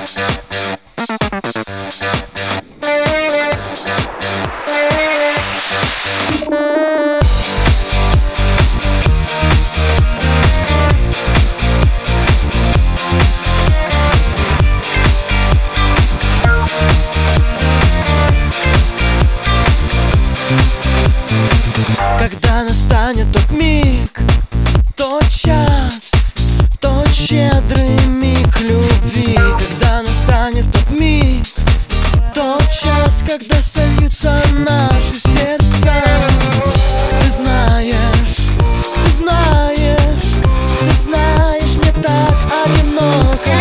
Когда настанет тот миг, тот час, тот щедрый миг любви. Когда настанет тот миг, тот час, когда сольются наши сердца. Ты знаешь, ты знаешь, ты знаешь, мне так одиноко.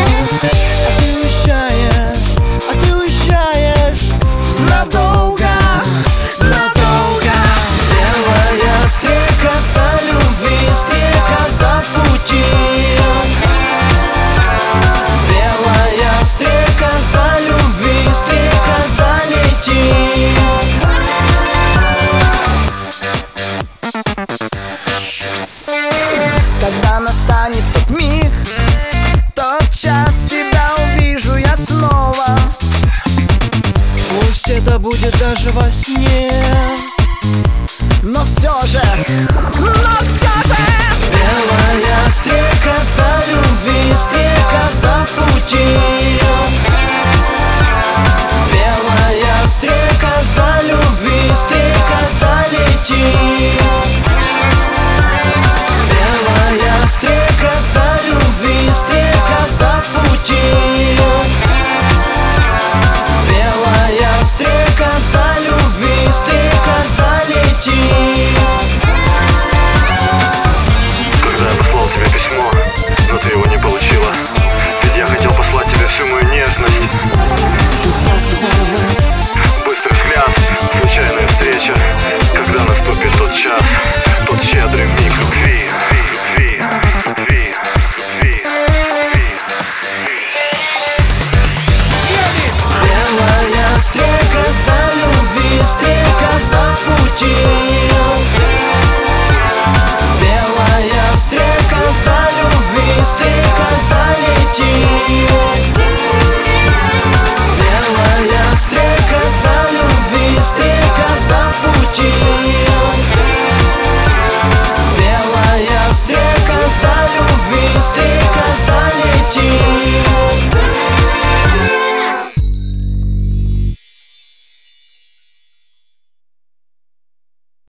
А ты уезжаешь надолго. Стрекоза любви, стрекоза пути. Белая стрекоза любви, стрекоза лети. Когда настанет тот миг, тот час, тебя увижу я снова. Пусть это будет даже во сне, но все же